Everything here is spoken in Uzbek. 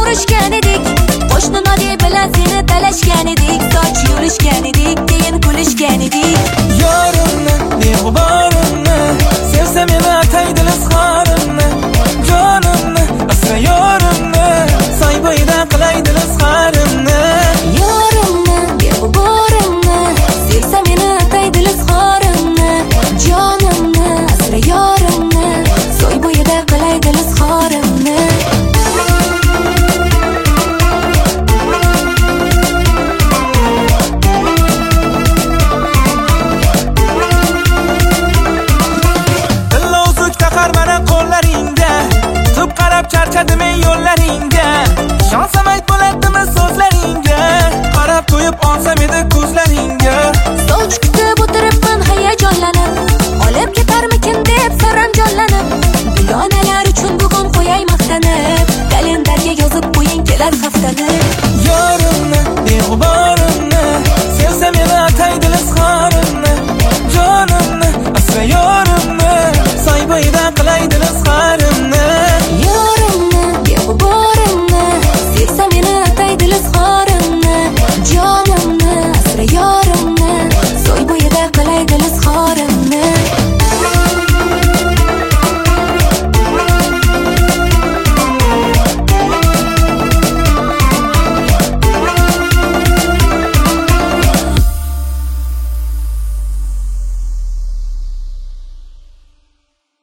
urushgan edik, qo'shni Nodiya bilan seni talashgan edik, soch yurishgan edik, keyin kulishgan edik. Yorimni, beg'uborimni, sevsa meni ataydi izhorimni, jonimni, asra yorimni, soy bo'yida qilaydi izhorimni. Yorimni, beg'uborimni, sevsa meni ataydi izhorimni, jonimni, asra yorimni, soy bo'yida qilaydi izhorimni. Charchadim ey yo'llaringga, ishonsam ayt bo'ladimi so'zlaringga, qarab qo'yib olsam edi ko'zlaringga. Soch kutib o'tiribman hayajonlanib, olib ketarmikin deb saranjonlanib, dugonalar uchun bugun qo'yay maqtanib, kalendarga yozib qo'ying kelar haftani.